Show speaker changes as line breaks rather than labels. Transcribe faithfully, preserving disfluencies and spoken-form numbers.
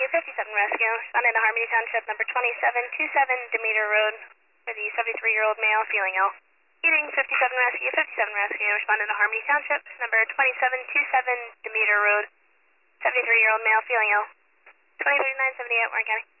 Rescue, fifty-seven Rescue, responding to Harmony Township, number twenty-seven twenty-seven Demeter Road, for the seventy-three-year-old male feeling ill. Heating, fifty-seven Rescue, fifty-seven Rescue, responding to Harmony Township, number twenty-seven twenty-seven Demeter Road, seventy-three-year-old male feeling ill. twenty thirty-nine seventy-eight, Warren County.